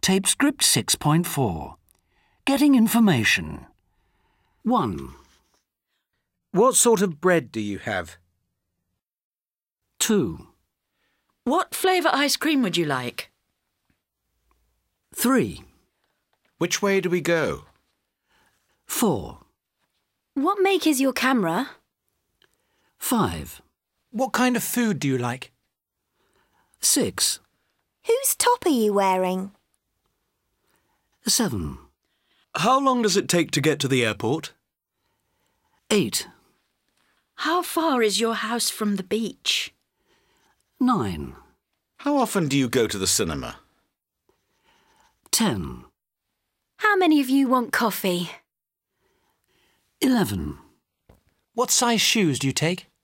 Tape script 6.4. Getting information. 1, What sort of bread do you have? 2, What flavour ice cream would you like? 3, Which way do we go? 4, What make is your camera? 5, What kind of food do you like? 6, Whose top are you wearing? 7, How long does it take to get to the airport? 8, How far is your house from the beach? 9, How often do you go to the cinema? 10, How many of you want coffee? 11. What size shoes do you take?